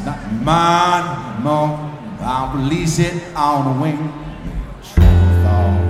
not mine no more. I'll release it on the wing. True fall.